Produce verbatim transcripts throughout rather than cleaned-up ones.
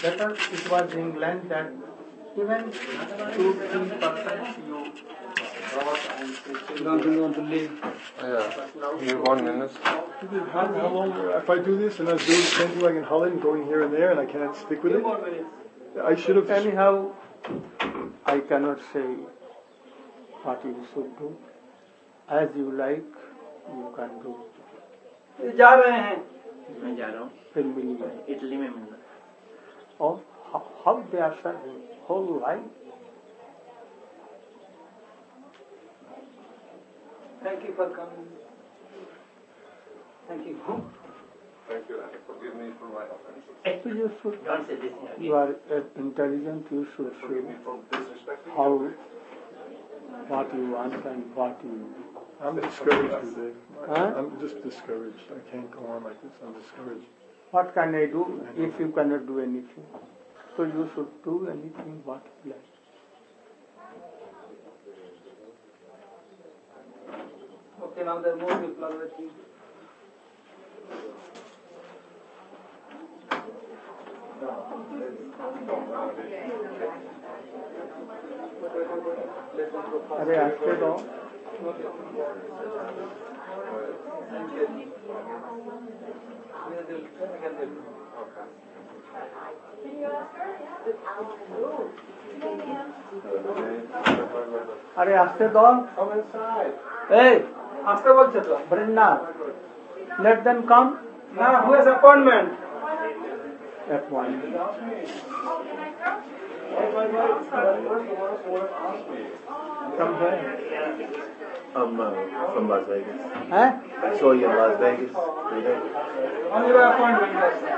That it was England that even two, three persons you brought and preaching. Now do you want to leave? Yeah. You one minute. How, how long? If I do this and I was doing the same thing like in Holland, going here and there, and I can't stick with it, I should have. Anyhow, I cannot say what you should do. As you like, you can do. जा रहे हैं मैं जा रहा हूँ फिर मिलिए Italy में मिलना और how they are serving whole life. Thank you for coming. Thank you. Thank you and forgive me for my offenses. So you should, Don't say this. you are uh, intelligent, you should Forgive show me for disrespecting how, you. what you want and what you I'm discouraged today. Huh? I'm just discouraged. I can't go on like this. I'm discouraged. What can I do if you cannot do anything? So you should do anything what you like. Okay, now there are more people are waiting. अरे आस्ते दो अरे आस्ते दो Come inside. Hey, आस्ते बोल चलो Brenda, let them come. Now who has appointment? Appointment. From where? I'm uh, from Las Vegas. Huh? I saw you in Las Vegas today. Only by appointment.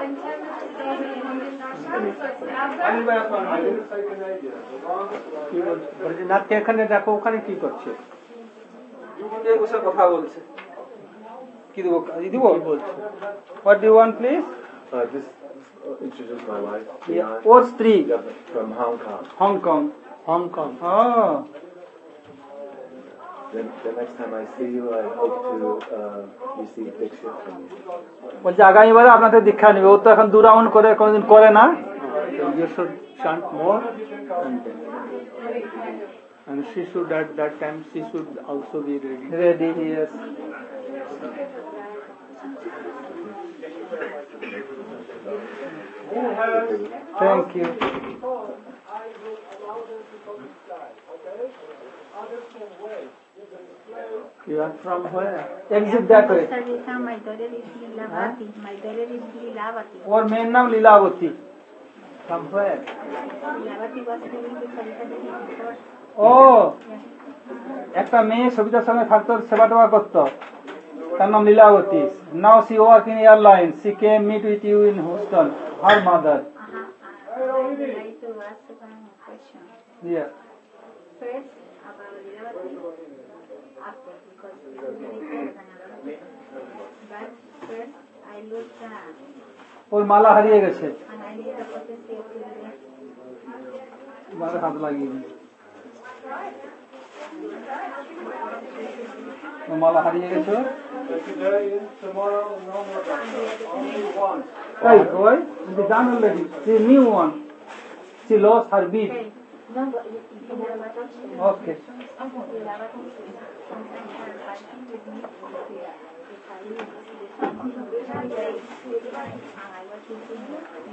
Only by appointment. কি বলছে ব্রজনাথকে এখানে দেখো ওখানে কি করছে কে কোসা কথা বলছে কি দেব কি দেব কি বলছে What do you want, please? Uh, just uh, introduce my wife, Yeah. Dion, Or স্ত্রী from Hong Kong. Hong Kong. Hong Kong Oh. Then the next time I see you, I hope to uh, receive a picture from you. বলছে আগামীবারে আপনাদের দীক্ষা নেবে ও তো এখন দু round করে কোনদিন করে না you should chant more and then and she should at that time she should also be ready. Ready, yes. Thank you. You are from where? Exit that way. Sarvita, my daughter is Lilavati. My daughter is Lilavati. ওর মেয়ের নাম Lilavati From where? Lilavati was living with Sarvita Devi before. ও একটা মেয়ে সবিতার সঙ্গে থাকতো সেবা টেবা করতো তার নাম Lilavati now she work in airline she came meet with you in Houston her mother Uh-huh. I would like to ask one question. Yeah First, about Lilavati, after, because it's very important another one. But first, I looked uh, ওর মালা হারিয়ে গেছে and I need the potency of Lilavati. মালা হাত লাগিয়ে দিই। ওর মালা হারিয়ে গেছে Today, tomorrow, no more doctor. Only one. Hey, boy, the done already. The new one. She lost her bead. Okay. No, but Lilavati, Okay. Lilavati sometimes are fighting with me if I lose this one. And I was thinking,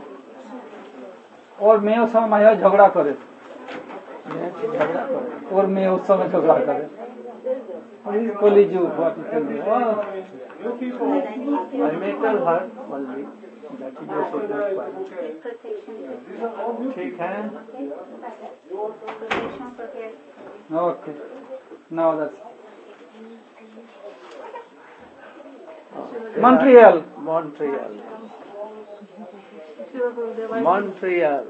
ওর মেয়ে ওর সঙ্গে মাঝে মাঝে ঝগড়া করে ঝগড়া করে ওর মেয়ে ওর সঙ্গে ঝগড়া করে কলিযুগ what you can do. Oh, You people. I may tell her only that you should not fight. protection. ठीक है Protection for care. okay. Now that's Montreal. Montreal. Sure, Gurudev, I- Montreal.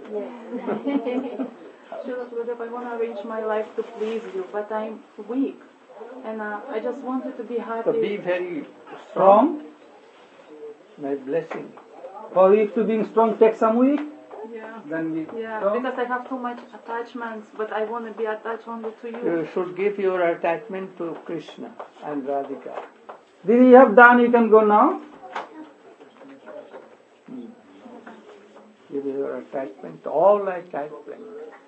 Sure, Gurudev, I want to arrange my life to please you, but I'm weak. And uh, I just wanted to be happy. So be very Strong. My blessing. For you to being strong take some week. Yeah. Then we Yeah, strong. because I have too much attachments, but I want to be attached only to you. You should give your attachment to Krishna and Radhika. Did you have done? You can go now. give your attachment, all attachment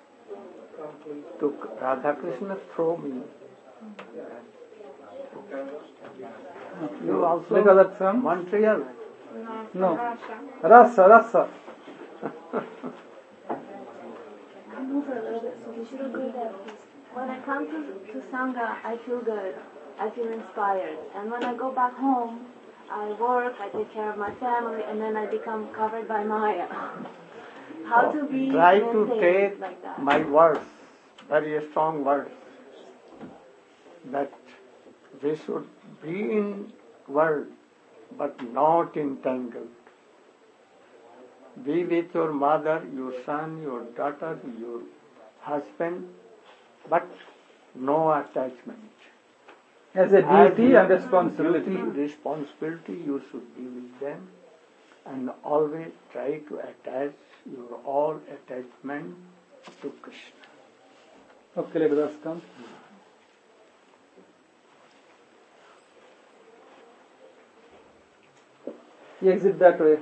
to Radha Krishna through me. You also Later that song? Montreal. No, from No. Russia. Rasa, Rasa. I move her a little bit so we should go there, please. When I come to, to Sangha, I feel good. I feel inspired. And when I go back home, I work, I take care of my family, and then I become covered by Maya. How to be Try to maintained take like that? my words, very strong words, that we should be in world, but not entangled. Be with your mother, your son, your daughter, your husband, but no attachment. As a duty As and responsibility. Duty, responsibility, you should be with them, and always try to attach your all attachment to Krishna. Okay, let us come. You exit that way.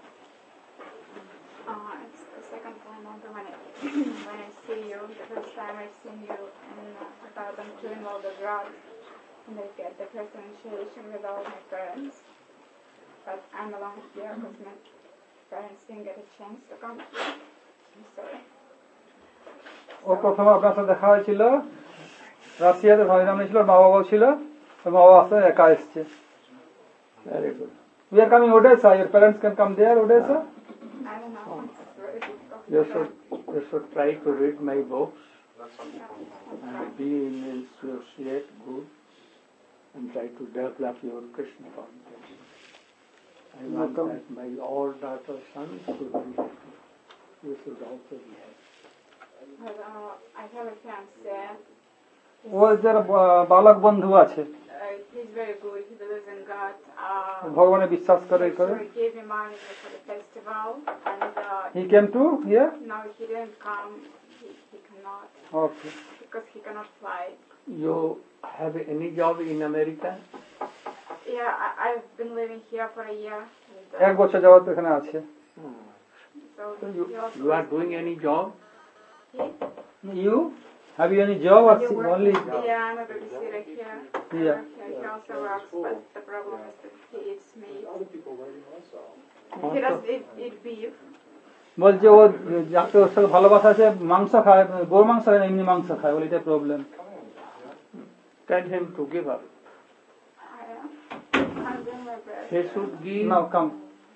Uh, it's the second time only when I, when I see you. The first time I've seen you in uh, two thousand two in Volgograd, and I get the first initiation with all my parents. But I'm alone here because my parents didn't get a chance to come here. I'm sorry. ও প্রথম আপনার সাথে দেখা হয়েছিল রাশিয়াতে ভাইরাম ছিল, মা বাবাও ছিল, মা বাবা আসতে একা এসছে। Very good. We are coming Odessa. Your parents can come there, Odessa. I don't know. It's very difficult. You should, you should try to read my books and be in associate good and try to develop your Krishna consciousness. I want that my all daughter sons should be happy. You should also be happy. But, uh, I have a fiancé. ওর যারা বালক বন্ধু আছে, Uh, he's very good. He believes in God. Uh, ভগবানে বিশ্বাস করে so করে। we gave him money for the festival, and uh, He came to here. no, he didn't come. He, he cannot Okay. because he cannot fly. You have any job in America? Yeah, I, I've been living here for a year. And, এক uh, বছর যাবত এখানে আছে। so So you, he also you are doing any job? You have you any job or You work- only? Yeah, I'm a babysitter here. Yeah. Here he also works, but the problem is that he eats meat. He doesn't eat, eat beef. বলছে ও যাকে ওর সাথে ভালোবাসা আছে মাংস খায়, গরু মাংস খায় না, এমনি মাংস খায়, বলে এটা problem. Tell him to give up. I am. I'm doing my best. He should give Now come.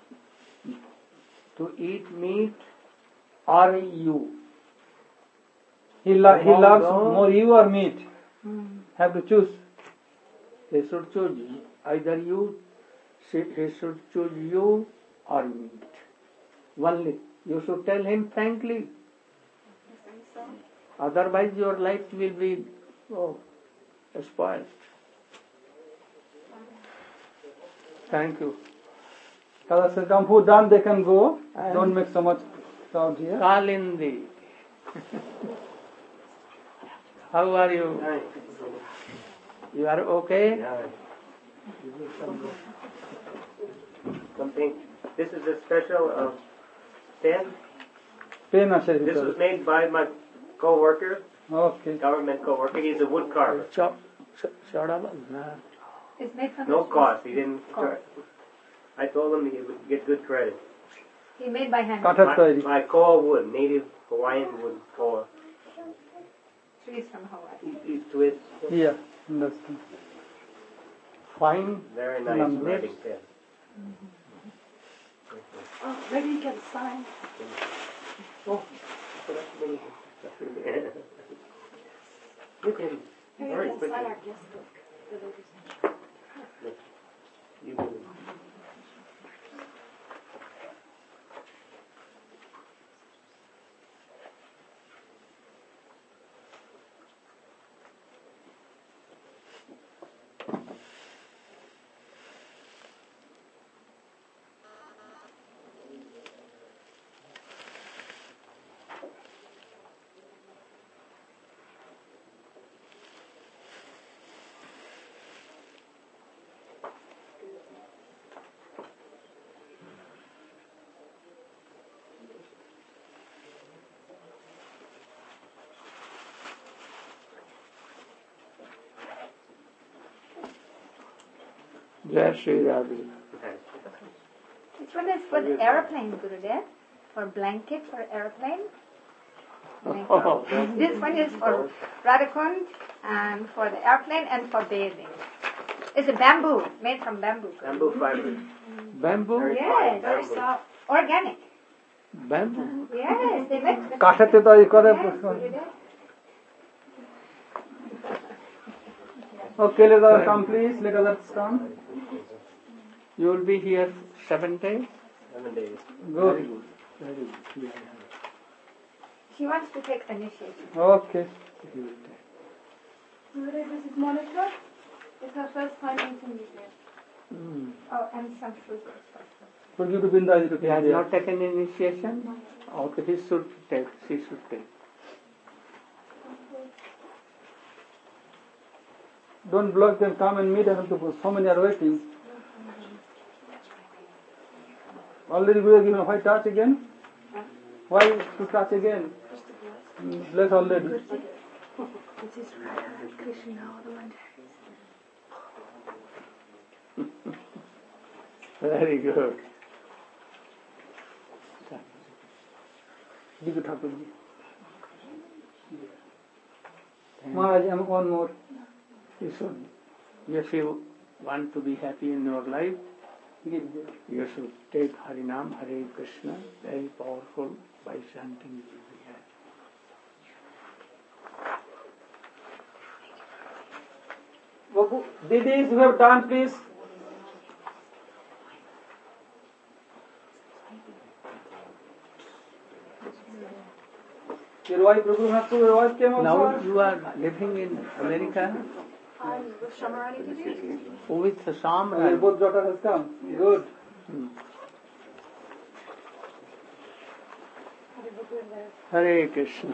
to eat meat or you. He lo- he Oh, loves no. more you or meat. Have to choose. He should choose either you, he should choose you or meat. Only. You should tell him frankly. You think so? Otherwise your life will be oh, spoiled. Thank you. Kada said, "Come who done, they can go. Don't make so much crowd here." Kalindi. How are you? You are okay? Something. This is a special uh, pen. Pain আছে This ভিতরে। was made by my co-worker, Okay. government co-worker. He's a wood carver. Chop. Shut up. Nah. It's made from No the cost. He didn't. Cost. I told him he would get good credit. He made by hand. কাঠের My, তৈরি। my koa wood, native Hawaiian wood koa. Trees from Hawaii. These twists. Yeah, understand. Fine. Very nice Numbers. writing pen. Oh, maybe you can sign. Oh. You can. Maybe Very you can quickly. sign our guest book. You can. Jai Shri Radhe. Which one is for the aeroplane, Gurudev? For blanket for aeroplane? Oh. This one is for Radhakund and for the airplane and for bathing. It's a bamboo, made from bamboo. Bamboo fiber. Bamboo? Yes, very soft. Organic. Bamboo? Yes, they make the কাঠেতে তৈরি করে Okay, let us come please, let us come. You will be here seven days? Seven days. Good. Very good. Very good. Yeah, yeah. She wants to take initiation. Okay. He will take. Gurudev, this is Monica. It's her first time meeting you here. Mm. Oh, and some fruit. For you to Binda, you to He has not taken initiation? Okay, he should take, she should take. Don't block them, come and meet and so many are waiting. Already we are given white touch again? Why to touch again? Mm, bless already. This is Radha Krishna, all the wonders. Very good. Give it up to me. Maharaj, I'm one more. You should, if you want to be happy in your life, you should take Harinam, Hare Krishna, very powerful, by chanting you will be happy. Babu, Didis, you have done, please. Your wife, Raghunath, your wife came also? Now you are living in America? I'm with Shamarani Didi. Oh, with Sam. Your both daughter has come. Good. Hmm. Hare Krishna.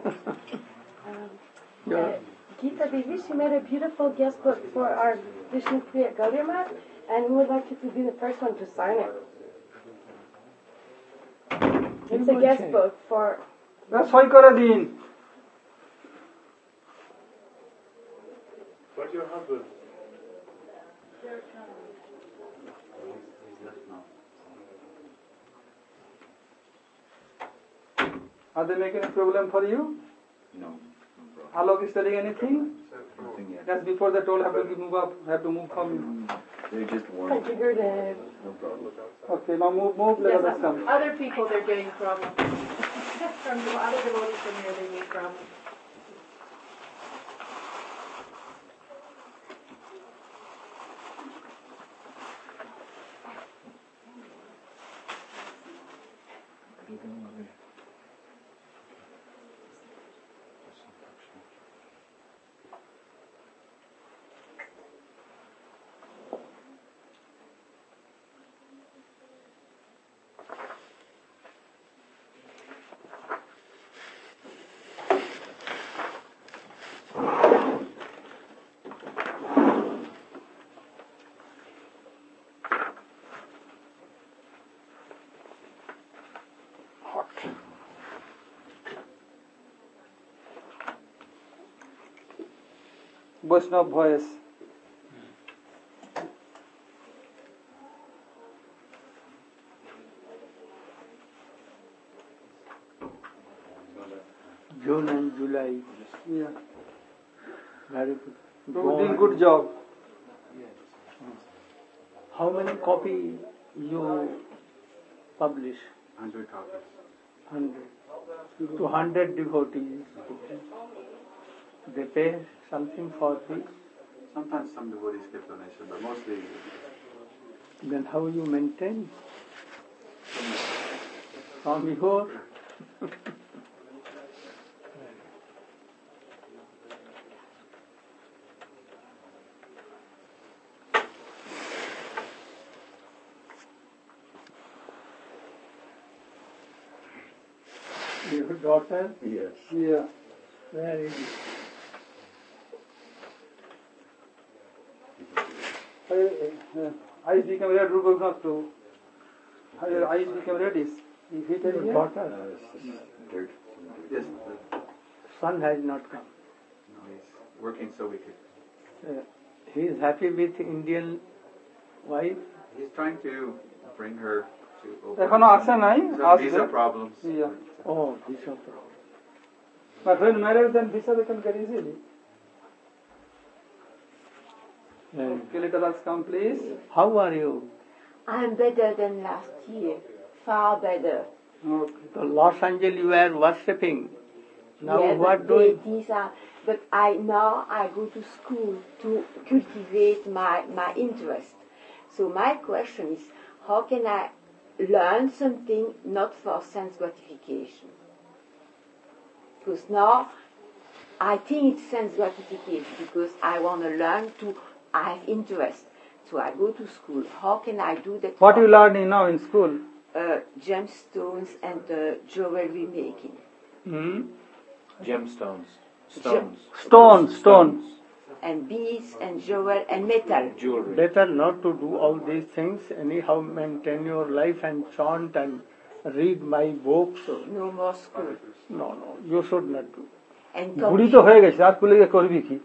Uh, Gita Devi, she made a beautiful guest book for our Vishnu Priya Gaudiya Math, and we would like you to be the first one to sign it. It's a guest book for... That's why Karadin. What's your husband? Are they making a problem for you? No. Alok is studying anything? Nothing yet. Just before they told have to move up, have to move from. They just warned. Figured No problem. Okay, now move, move, let Yes, us come. other people, they're getting problems. From the other devotees from here, they need problems. Vaishnav voice. June and July. Yeah. Very good. You're doing good job. How many copy you publish? Hundred copies. Hundred. To hundred devotees. They pay something for this. Sometimes some devotees give donation, but mostly. Then how you maintain? From your. Your daughter? Yes. Yeah. Very good. Uh, eyes became red, Rupagnath too. Your eyes became reddish. You hit it Your here? daughter? Uh, it's just dirt. Yes. The, Son has not come. no, he's working so we could. Uh, he is happy with Indian Wife? He's trying to bring her to এখনো আসে নাই, some আসবে। visa problems. Yeah. Oh, visa problem. But when married, then visa they can get easily. And Okay, let us come, please. how are you? I'm better than last year, far better. Okay. So Los Angeles you were worshipping. Now yeah, what but doing? they- these are, but I now I go to school to cultivate my, my interest. So my question is, how can I learn something not for sense gratification? Because now I think it's sense gratification because I want to learn to, I have interest. So I go to school. How can I do that? What for- you learning now in school? Uh, gemstones and uh, jewelry making. Hmm? Gemstones. Stones. Stone, stone. And beads and jewel and metal. Jewelry. Better not to do all these things. Anyhow, maintain your life and chant and read my books. No more school. No, no, you should not do. And বুড়ি তো হয়ে গেছে, আর স্কুলে গিয়ে করবি কি?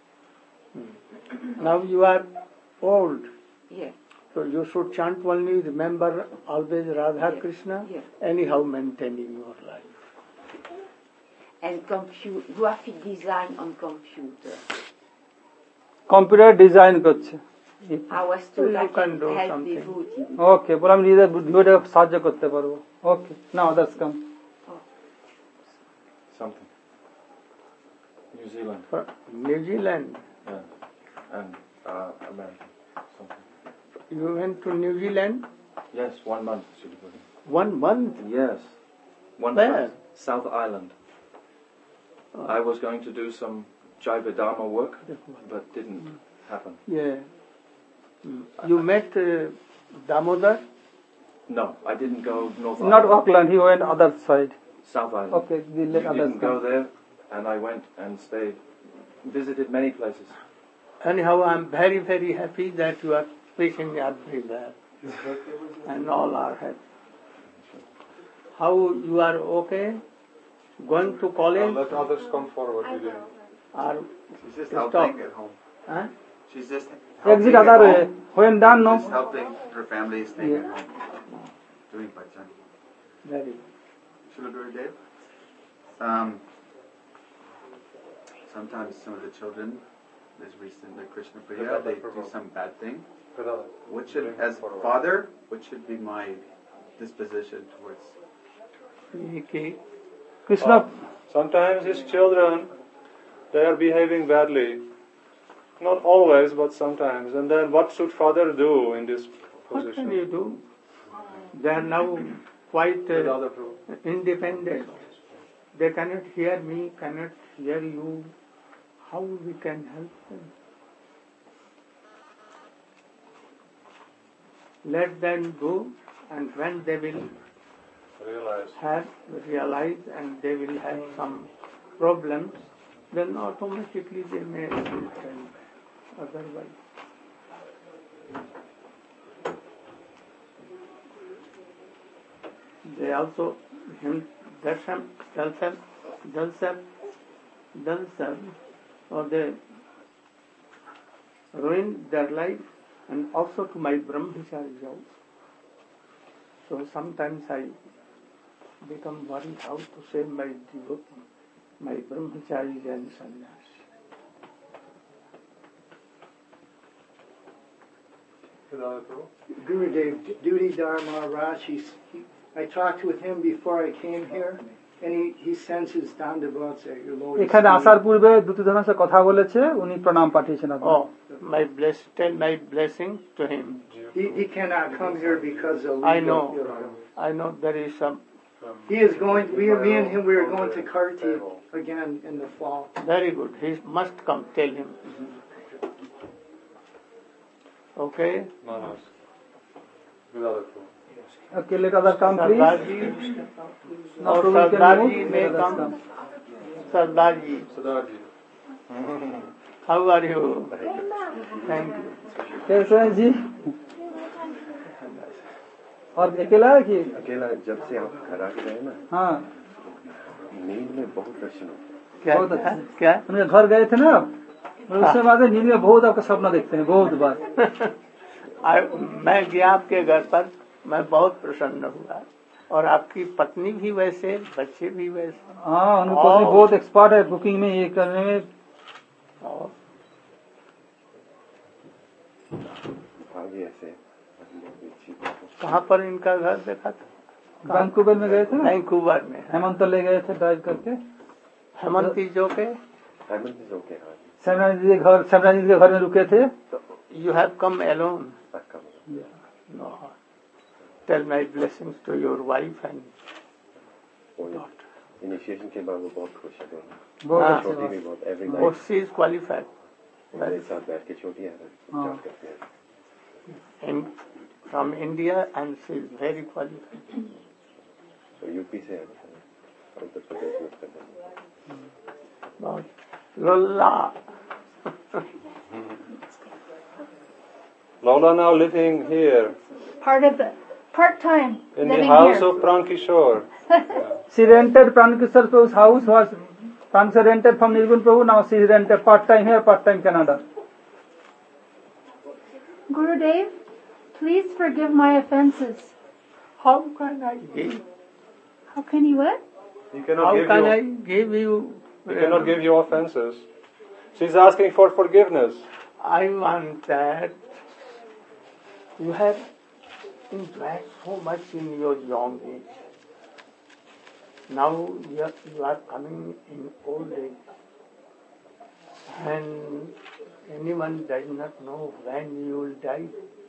Now you are old. Yeah. So you should chant only, remember always Radha Yeah. Krishna. Yeah. Anyhow, maintaining your life. And compu- graphic design on computer. Computer design করছে। I was So told you I can can do help something. devotee. Okay, বলে আমি নিজেদের ভিডিওটা সাহায্য করতে পারবো। Okay, now that's come. Something. New Zealand. For New Zealand, Yeah. And uh, America. Something. you went to New Zealand Yes, one month. Should be good. one month. Yes. One Where? month. South Island. I was going to do some Jaiva Dharma work, but didn't happen. Yeah. You met uh, Damodar? No, I didn't go North Not Island. Auckland, he went other side. South Island. Okay, we You let others didn't go come. there, and I went and stayed, visited many places. Anyhow, I'm very, very happy that you are speaking everywhere. And all are happy. How you are okay? Going to college? Let others come forward. Really. Or She's just stop? helping at home. Huh? She's just Exit helping other at way. home. When done, no. Just helping her family staying Yeah. at home. Doing bhajan. Very good. Shula Guru Dev. Um, sometimes some of the children, this recent the Krishna Priya, they do some bad thing. What should, as father, what should be my disposition towards? Okay. Krishna, Sometimes his children, they are behaving badly. Not always, but sometimes. And then what should father do in this What position? can you do? They are now quite uh, independent. They cannot hear me, cannot hear you. How we can help them? Let them go, and when they will Realize. have realize and they will have some problems, then automatically they may return. Otherwise, they also him themselves themselves themselves themselves or they ruin their life and also to my brahmacharis also. So sometimes I become worried how to save my devotee, my brahmacharis and sannyas. Gurudev, Duty Dharma Raj, he's, he, I talked with him before I came here, and he, he sends his dandavats at your lotus এখানে feet. আসার পূর্বে দুটি ধরনের সাথে কথা বলেছে, উনি প্রণাম পাঠিয়েছেন আপনাকে। Oh, my bless, tell my blessing to him. He, he cannot come here because of I legal, know, you know. I know there is some. He is going, we, me and him, we are going to Karti again in the fall. Very good. He must come. Tell him. Okay. Manas. Without Okay, let others come, please. Sardarji, Now, or Prabhu, you can Sardarji move. may Let others come. come. Sardarji, Sadarji. how are you? Thank you. कैसे हैं जी? और अकेला है कि? अकेला जब से आप घर आ गए ना, हाँ। नींद में बहुत दर्शन होते हैं। क्या बहुत अच्छा। क्या? उनके घर गए थे ना, और उसके बाद नींद में बहुत आपका सपना देखते हैं, बहुत बार। मैं गया आपके घर पर, मैं बहुत प्रसन्न हुआ, और आपकी पत्नी भी वैसे, बच्चे भी वैसे। हाँ, उनकी पत्नी बहुत एक्सपर्ट है कुकिंग में, ये करने में। और आगे ऐसे कहाँ पर इनका घर देखा था? वैंकूवर में गए थे ना? वैंकूवर में हेमंत ले गए थे ड्राइव करके। हेमंती जो के हेमंती जो के सैमरा जी के घर, सैमरा जी के घर में रुके थे। You have come alone? No. Tell my blessings to your wife and daughter. Initiation के बाद वो बहुत खुश है दोनों। बहुत छोटी भी बहुत एवरी नाइट। और शी इज क्वालिफाइड। मेरे साथ बैठ के छोटी है जॉब करती है। In from India and she is very qualified. तो यूपी से है, उत्तर प्रदेश में करते हैं। Lola. Lola now living here. Part of the part time. In the house here. of Prankishore. She rented Prankishore Prabhu's house. Was Prankishore rented from Nirgun Prabhu. Now she rented part time here, part time Canada. Gurudev, please forgive my offenses. How can I give? How can you what? He cannot How give can you. I give you? He cannot give you offenses. She's asking for forgiveness. I want that you have enjoyed so much in your young age. Now you are, you are coming in old age, and anyone does not know when you will die.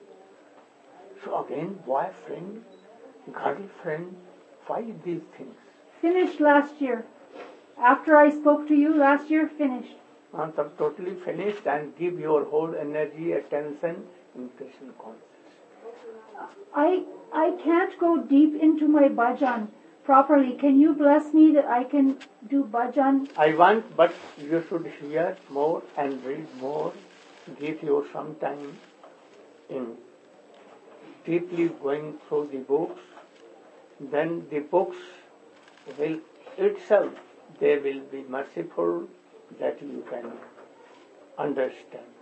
So again, boyfriend, girlfriend, why these things? Finished last year. After I spoke to you last year, finished. I'm totally finished, and give your whole energy, attention in Krishna consciousness. I I can't go deep into my bhajan properly. Can you bless me that I can do bhajan? I want, but you should hear more and read more. Give you some time in deeply going through the books. Then the books will itself, they will be merciful that you can understand.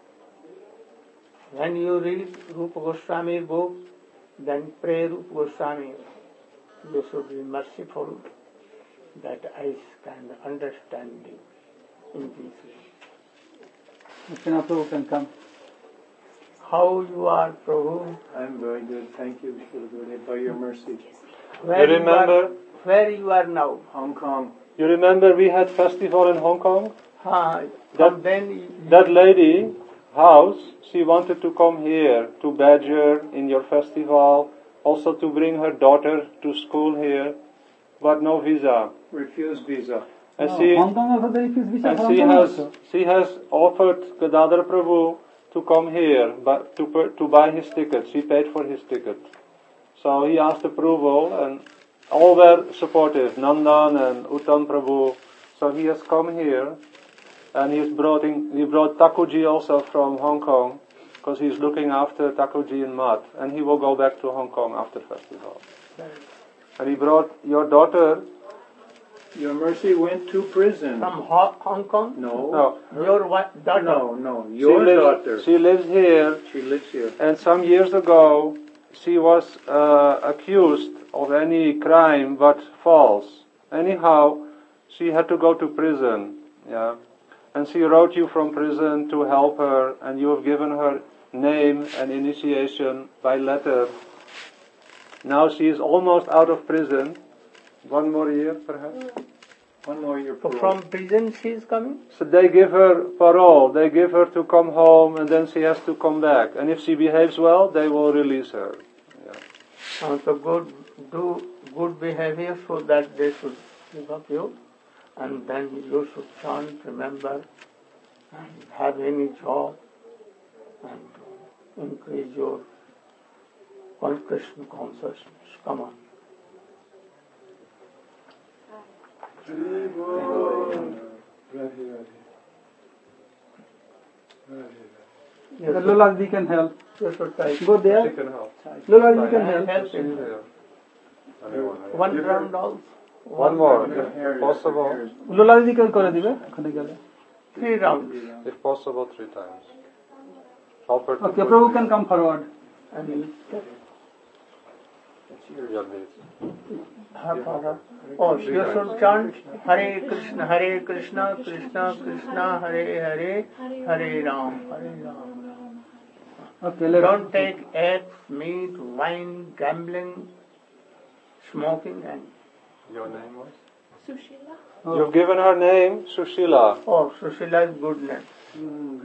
When you read Rupa Goswami's book, then pray Rupa Goswami, you should be merciful that I can understand you in this way. Krishna Prabhu can come. How you are, Prabhu? I'm very good, thank you, Gurudev, by your mercy. Where you remember? You are, where you are now? Hong Kong. You remember we had festival in Hong Kong? Ah, that, then that lady, house, she wanted to come here to Badger in your festival, also to bring her daughter to school here, but no visa. Refused visa. And, no, she, Hong Kong also they refused visa. and she has she has offered Gadadhar Prabhu to come here, but to to buy his ticket. She paid for his ticket. So he asked approval, and all were supportive, Nandan and Uttam Prabhu. So he has come here, and he's brought in, he brought Thakurji also from Hong Kong, because he's looking after Thakurji in Math, and he will go back to Hong Kong after festival. And he brought your daughter. Your Mercy went to prison. From Hong Kong? No. No. Your what, daughter? No, no. Your she lives, daughter. She lives here. She lives here. And some years ago, she was uh, accused of any crime but false. Anyhow, she had to go to prison. Yeah. And she wrote you from prison to help her, and you have given her name and initiation by letter. Now she is almost out of prison. One more year, perhaps? One more year. Parole. From prison she is coming? So they give her parole. They give her to come home, and then she has to come back. And if she behaves well, they will release her. Yeah. Uh, so good, do good behavior so that they should give up you. And then you should chant, remember, and have any job, and increase your Krishna consciousness. Come on. Yes, Lola Didi can help. Yes, go there. She can help. Lola Didi can help. help in one round also. One more, if possible. Lola Didi can kore dibe okhane gele. Three rounds. If possible, three times. Help her to Okay, Prabhu can come forward. and eat that. Half hour. Oh, you should chant Hare Krishna, Hare Krishna, Krishna Krishna, Hare Hare, Hare Ram, Hare Ram. Okay, let Don't take eggs, meat, wine, gambling, smoking, and. Your name was? Sushila. Oh. You've given her nname, Sushila. Oh, Sushila is good name. Mm.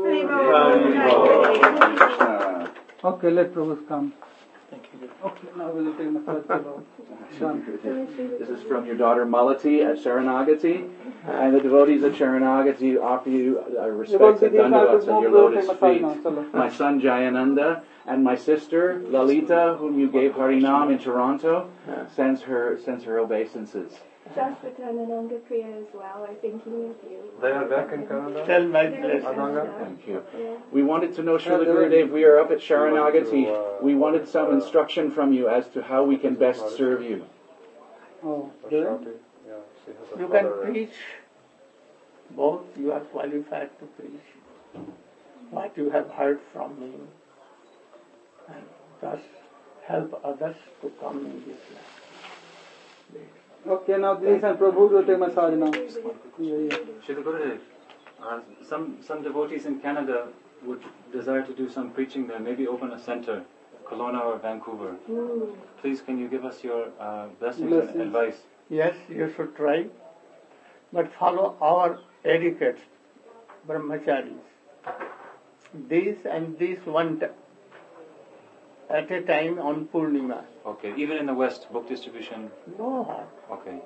Hare Okay, let Prabhu come. Thank you. Okay, now we will take massage. This is from your daughter Malati at Sharanagati, and the devotees at Sharanagati offer you uh, respects and dandavats at your lotus feet. My son Jayananda and my sister Lalita, whom you gave Harinam in Toronto, sends her sends her obeisances. Shastra and Ananga Priya as well are thinking of you. They are back in Canada? Tell my blessing. Thank you. We wanted to know, Srila Gurudev, we are up at Sharanagati. We wanted some instruction from you as to how we can best serve you. Oh, you can preach both. You are qualified to preach what you have heard from me, and thus help others to come in this life. Okay, now this and Prabhu will take massage now. Yeah, yeah. Srila Gurudev, uh, some, some devotees in Canada would desire to do some preaching there, maybe open a center, Kelowna or Vancouver. Mm. Please, can you give us your uh, blessings, Blessings. and advice? Yes, you should try, but follow our etiquette, brahmacharis. This and this one t- at a time on Purnima. Okay, even in the West, book distribution? No. Okay.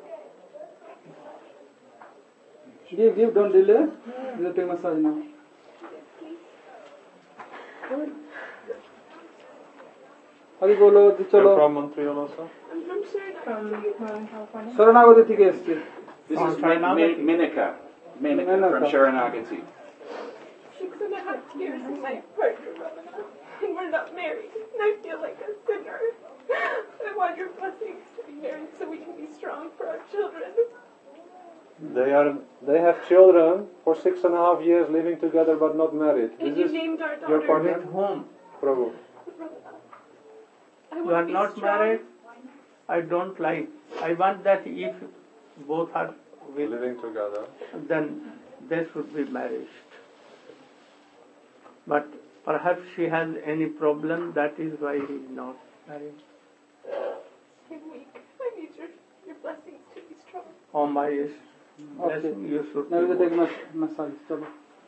Give, give, don't delay. We will take massage now. Hari bolo, chalo. From Montreal also? I'm from Southern California. Sharanagati থেকে এসেছি। This is Min- Minika, Minika from Sharanagati. Six and a half years and my partner Ramana, and we're not married, and I feel like a sinner. I want your blessings to be married so we can be strong for our children. They are. They have children for six and a half years living together but not married. And Is you this named our your daughter. partner? At home. Prabhu. I You want are to be not strong. married. I don't like. I want that if both are with, living together, then they should be married. But perhaps she has any problem. That is why he is not married. I'm weak. I need your, your blessings to be strong. Oh my blessing, you should Now we will be take mas- massage. Chalo.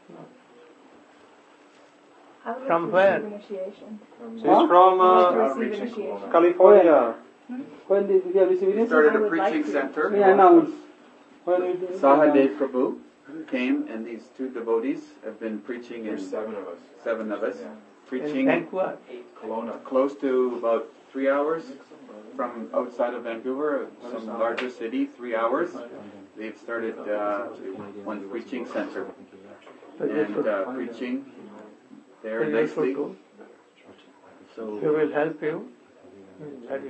I would From like to where? receive initiation. She's huh? from I would uh, like to receive initiation. California. Hmm? When did we have received We started a preaching center. We announce. When we do Sahadev Prabhu came, and these two devotees have been preaching in seven of us. Seven of us. Preaching in Vancouver. Kelowna. Close to about three hours from outside of Vancouver, some larger city, three hours. They've started uh, one preaching center and uh, preaching there nicely. So he will help you. Very.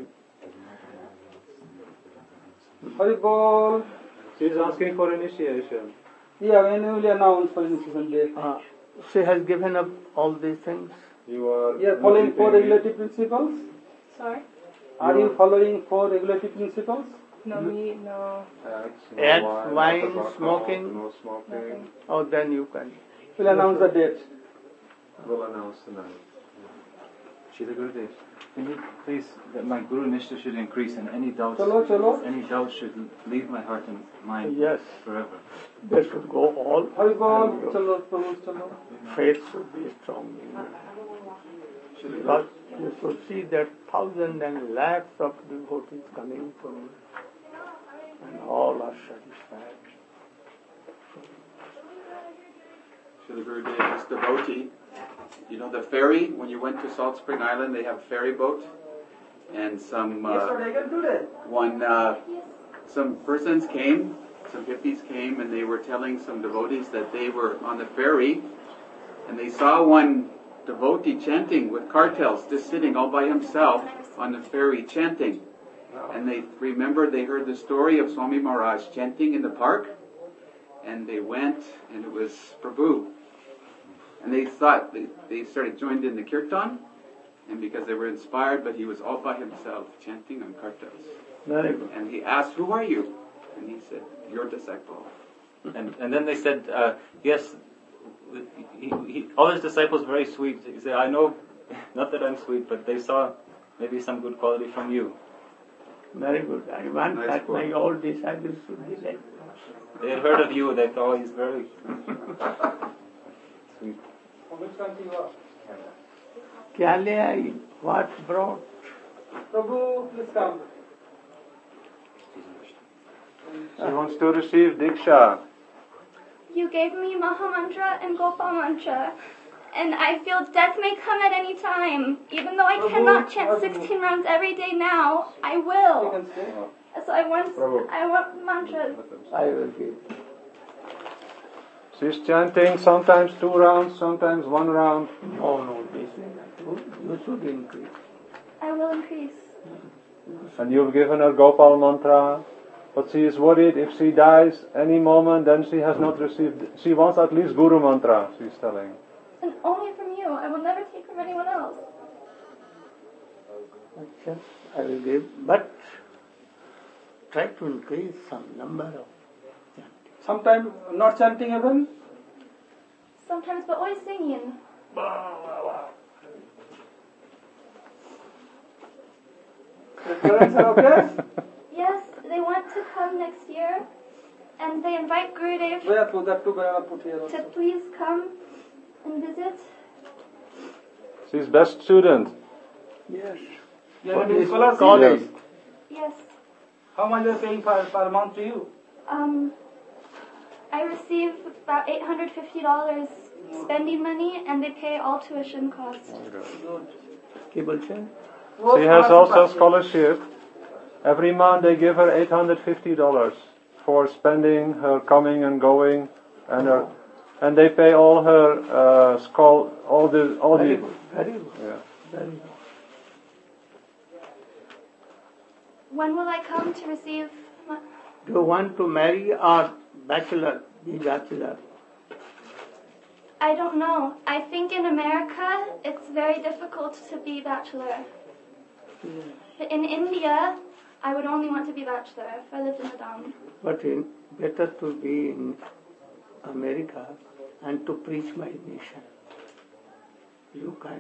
Hari bol. She's asking for initiation. Yeah, when we will announce for initiation day. Uh, she has given up all these things. You are. Yeah, following four regulative principles. Sorry? Are you following four regulative principles? No meat, no. Eggs, no Eggs, wine, wine, no tobacco, smoking. No smoking. Oh, then you can. We'll announce the date. We'll announce tonight. Srila Gurudev, can you please, that my Guru Nishta should increase and any doubts, Chalo, chalo. any doubts should leave my heart and mind Yes. forever. They should go all. Hari bol. Chalo, Prabhu, chalo. Faith should be strong. Because you should see that thousands and lakhs of devotees coming to me, and all are satisfied. Srila Gurudev, this devotee, you know the ferry, when you went to Salt Spring Island, they have a ferry boat, and some uh, one uh, some persons came, some hippies came, and they were telling some devotees that they were on the ferry, and they saw one devotee chanting with cartels, just sitting all by himself on the ferry chanting. And they remembered, they heard the story of Swami Maharaj chanting in the park, and they went, and it was Prabhu. And they thought, they, they started joined in the kirtan, and because they were inspired, but he was all by himself chanting on kartals. Very good. And he asked, "Who are you?" And he said, "Your disciple." And and then they said, uh, yes, he, he, all his disciples were very sweet. He said, I know, not that I'm sweet, but they saw maybe some good quality from you. Very good. I want Nice that quote. my old disciples should be like They had heard of you, they thought he's very sweet. From which country you are? क्या ले आई? What brought? Prabhu, please come. She wants to receive Diksha. You gave me Maha Mantra and Gopal Mantra, and I feel death may come at any time. Even though I cannot chant sixteen rounds every day now, I will. So I want, I want mantras. I will give. She's chanting sometimes two rounds, sometimes one round. No, no, this is not good. You should increase. I will increase. And you've given her Gopal mantra. But she is worried if she dies any moment, then she has not received. She wants at least Guru mantra, she's telling. And only from you. I will never take from anyone else. Okay, I will give. But try to increase some number of chanting. Sometimes not chanting even. Sometimes, but always singing. Your parents are okay? Yes, they want to come next year, and they invite Gurudev Where to that to where I put here also. to please come and visit. She's best student. Yes. You are What in is scholarship? college? Yes. How much they are paying per, per month to you? Um, I receive about eight hundred fifty dollars spending money, and they pay all tuition costs. Keep saying. She has also scholarship. Every month they give her eight hundred fifty dollars for spending her coming and going, and her, and they pay all her uh, school, all the all Very the. good. Very good. Yeah. Very good. When will I come to receive? My... Do you want to marry or bachelor? Be bachelor. I don't know. I think in America it's very difficult to be bachelor. Yes. But in India, I would only want to be bachelor if I lived in the Dham. But in, better to be in America and to preach my mission. You can.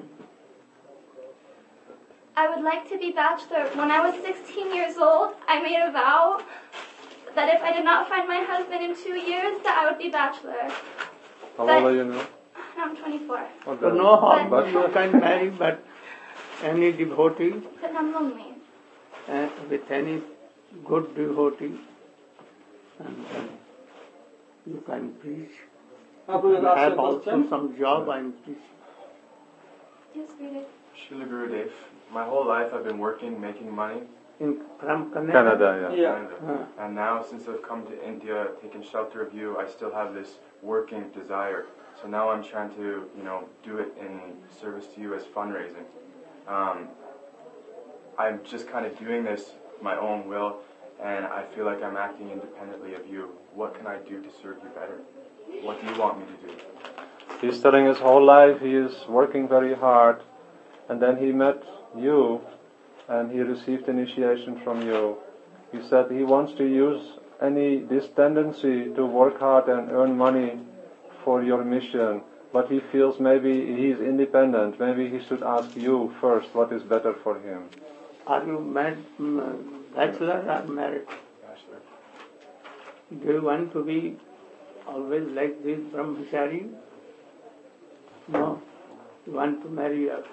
I would like to be bachelor. When I was sixteen years old, I made a vow that if I did not find my husband in two years, that I would be bachelor. How But- old are you now? I'm twenty-four. Okay. So no harm, But- you can marry, but any devotee, But I'm lonely. uh, with any good devotee, and then you can preach. Abu, You you can ask have a also question? some job and preach. Yes, Gurudev. Srila Gurudev, my whole life I've been working, making money. In, from Canada? Canada, yeah. Yeah. Canada. And now, since I've come to India, taken shelter of you, I still have this working desire. So now I'm trying to, you know, do it in service to you as fundraising. Um, I'm just kind of doing this my own will, and I feel like I'm acting independently of you. What can I do to serve you better? What do you want me to do? He's telling his whole life he is working very hard, and then he met you, and he received initiation from you. He said he wants to use any this tendency to work hard and earn money for your mission, but he feels maybe he is independent. Maybe he should ask you first what is better for him. Are you married, um, bachelor or married? Bachelor. Do you want to be always like this brahmachari? No. You want to marry her.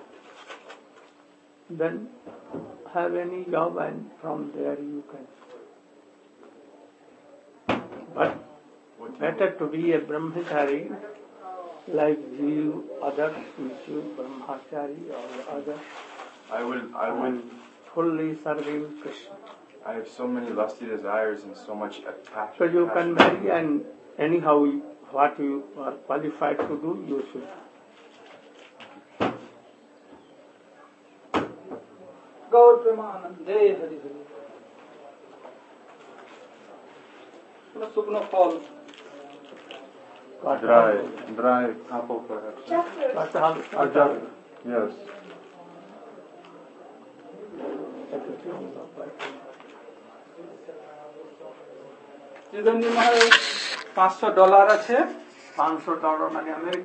Then have any job and from there you can. But better to be a brahmachari like you others, which you brahmachari or others, I will, I will. and fully serving Krishna. I have so many lusty desires and so much attachment. So you can marry and anyhow what you are qualified to do, you should. Gaur Premanand, Jai Hari Hari. Sukno Fall. Dry, dry apple perhaps. Jackfruit. Katal, Ah, jack- Yes. পাঁচশো dollar আছে, পাঁচশো dollar মানে